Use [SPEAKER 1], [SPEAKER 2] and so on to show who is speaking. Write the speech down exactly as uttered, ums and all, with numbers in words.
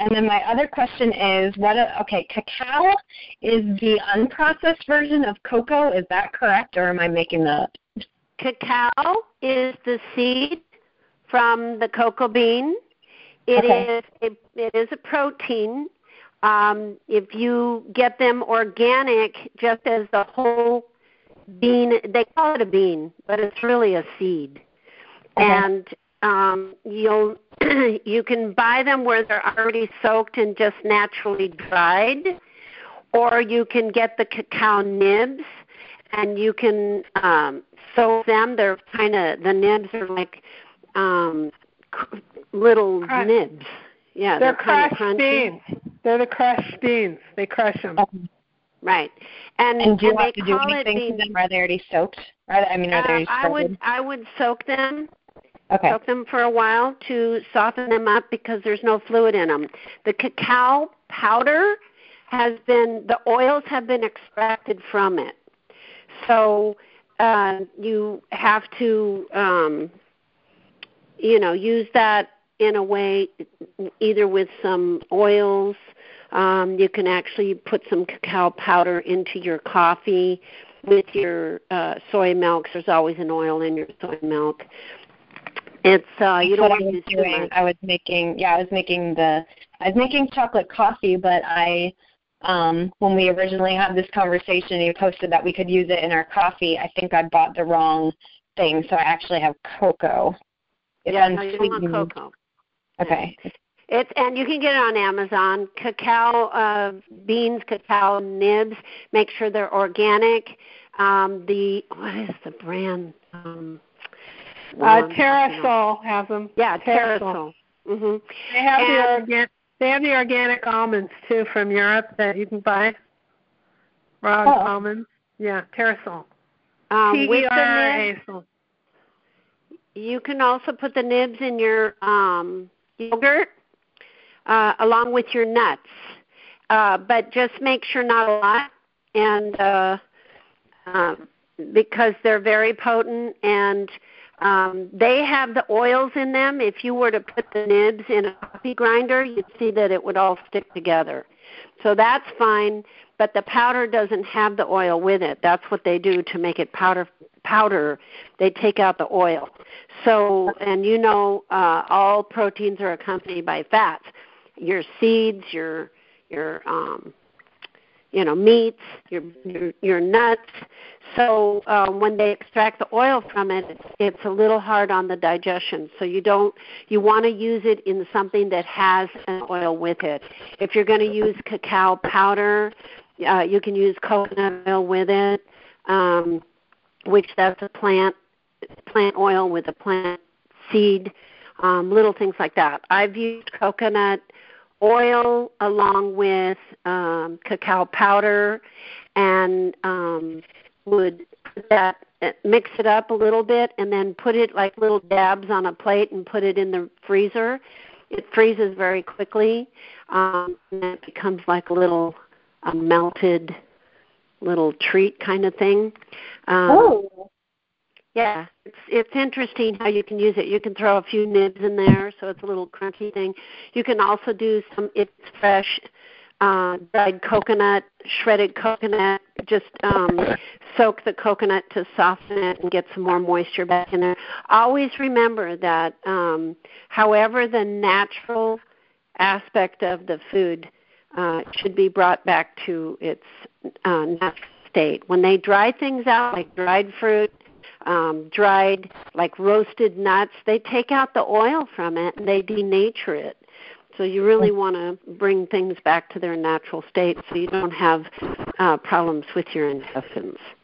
[SPEAKER 1] and then my other question is, what? A, okay, cacao is the unprocessed version of cocoa. Is that correct, or am I making that up?
[SPEAKER 2] Cacao is the seed from the cocoa bean. It
[SPEAKER 1] Okay.
[SPEAKER 2] is it, it is a protein. Um, if you get them organic, just as the whole bean, they call it a bean, but it's really a seed.
[SPEAKER 1] Okay.
[SPEAKER 2] And um, you'll you can buy them where they're already soaked and just naturally dried, or you can get the cacao nibs, and you can um, soak them. They're kind of, the nibs are like um, cr- little
[SPEAKER 3] Crush.
[SPEAKER 2] nibs. Yeah,
[SPEAKER 3] they're,
[SPEAKER 2] they're, kind of
[SPEAKER 3] crushed
[SPEAKER 2] crunchy.
[SPEAKER 3] beans. They're the crushed beans. They crush them.
[SPEAKER 1] Okay.
[SPEAKER 2] Right. And,
[SPEAKER 1] And do you
[SPEAKER 2] and
[SPEAKER 1] have
[SPEAKER 2] they
[SPEAKER 1] to do
[SPEAKER 2] call it
[SPEAKER 1] anything to
[SPEAKER 2] beans.
[SPEAKER 1] them? Are they already soaked? Are they, I mean, are they
[SPEAKER 2] Uh, I
[SPEAKER 1] shredded?
[SPEAKER 2] would I would soak them.
[SPEAKER 1] Okay.
[SPEAKER 2] Soak them for a while to soften them up because there's no fluid in them. The cacao powder has been, the oils have been extracted from it. So uh, you have to, um, you know, use that in a way, either with some oils. Um, you can actually put some cacao powder into your coffee with your uh, soy milk. There's always an oil in your soy milk. It's uh, you don't
[SPEAKER 1] That's what
[SPEAKER 2] want
[SPEAKER 1] I
[SPEAKER 2] to
[SPEAKER 1] was
[SPEAKER 2] use too
[SPEAKER 1] doing.
[SPEAKER 2] much.
[SPEAKER 1] I was making, yeah, I was making the, I was making chocolate coffee, but I, um, when we originally had this conversation, you posted that we could use it in our coffee. I think I bought the wrong thing, so I actually have cocoa. It's
[SPEAKER 2] Yeah, no, you don't want
[SPEAKER 1] unsweetened.
[SPEAKER 2] cocoa.
[SPEAKER 1] Okay.
[SPEAKER 2] It's and you can get it on Amazon. Cacao uh, beans, cacao nibs. Make sure they're organic. Um, the what is the brand? Um,
[SPEAKER 3] Uh,
[SPEAKER 2] one,
[SPEAKER 3] Terrasol has them.
[SPEAKER 2] Yeah,
[SPEAKER 3] Terrasol.
[SPEAKER 2] Terrasol. Mhm.
[SPEAKER 3] They have the
[SPEAKER 2] And-
[SPEAKER 3] organ. They have the organic almonds too from Europe that you can buy. Raw
[SPEAKER 1] Oh.
[SPEAKER 3] almonds. Yeah, Terrasol.
[SPEAKER 2] Um,
[SPEAKER 3] T
[SPEAKER 2] with
[SPEAKER 3] E
[SPEAKER 2] the
[SPEAKER 3] R
[SPEAKER 2] nibs,
[SPEAKER 3] A S O L.
[SPEAKER 2] you can also put the nibs in your um, yogurt uh, along with your nuts, uh, but just make sure not a lot, and uh, um, because they're very potent and um, they have the oils in them. If you were to put the nibs in a coffee grinder, you'd see that it would all stick together. So that's fine, but the powder doesn't have the oil with it. That's what they do to make it powder. Powder, they take out the oil. So, and you know, uh, all proteins are accompanied by fats. Your seeds, your your um, you know meats, your your, your nuts. So um, when they extract the oil from it, it's, it's a little hard on the digestion. So you don't you want to use it in something that has an oil with it. If you're going to use cacao powder, uh, you can use coconut oil with it, um, which that's a plant plant oil with a plant seed, um, little things like that. I've used coconut oil along with um, cacao powder, and um, would put that mix it up a little bit, and then put it like little dabs on a plate and put it in the freezer. It freezes very quickly, um, and it becomes like a little a melted little treat kind of thing. Um,
[SPEAKER 1] Oh.
[SPEAKER 2] Yeah, it's it's interesting how you can use it. You can throw a few nibs in there, so it's a little crunchy thing. You can also do some, it's fresh, uh, dried coconut, shredded coconut. Just um, soak the coconut to soften it and get some more moisture back in there. Always remember that um, however the natural aspect of the food uh, should be brought back to its uh, natural state. When they dry things out, like dried fruit, Um, dried, like roasted nuts, they take out the oil from it and they denature it. So you really want to bring things back to their natural state so you don't have uh, problems with your intestines.